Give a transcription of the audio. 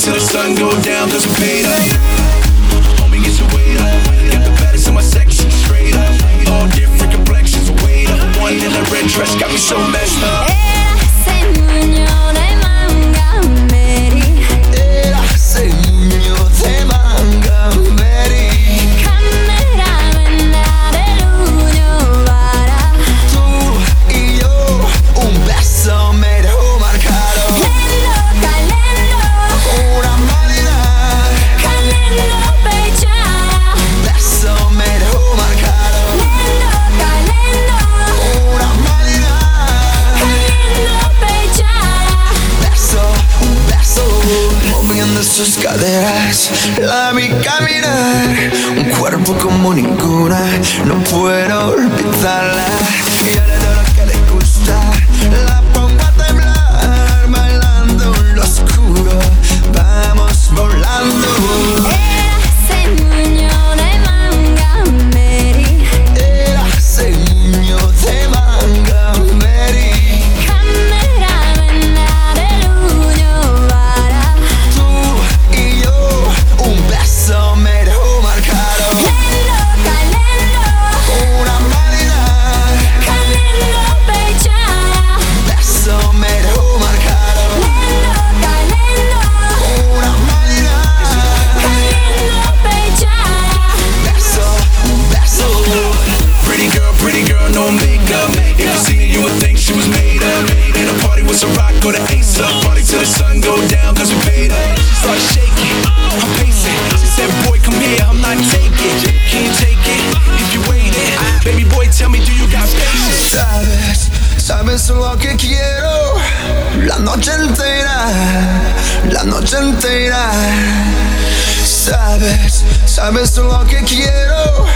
till the sun go down, cause we paid up. Homie, get your weight up. Got the baddest in my section, straight up. All different complexions, weight up. One in a red dress, got me so messed up. Sus caderas, la vi caminar, un cuerpo como ninguna, no puedo olvidarla. Y ahora de lo que le gusta, la pongo a temblar, bailando en lo oscuro, vamos volando. Go to Ace up, party till the sun go down, cause we paid up. Start shaking, I'm pacing. She said, boy, come here, I'm not taking. Can't take it, if you waiting. Baby boy, tell me, do you got patience? Sabes lo que quiero, la noche entera, la noche entera. Sabes lo que quiero,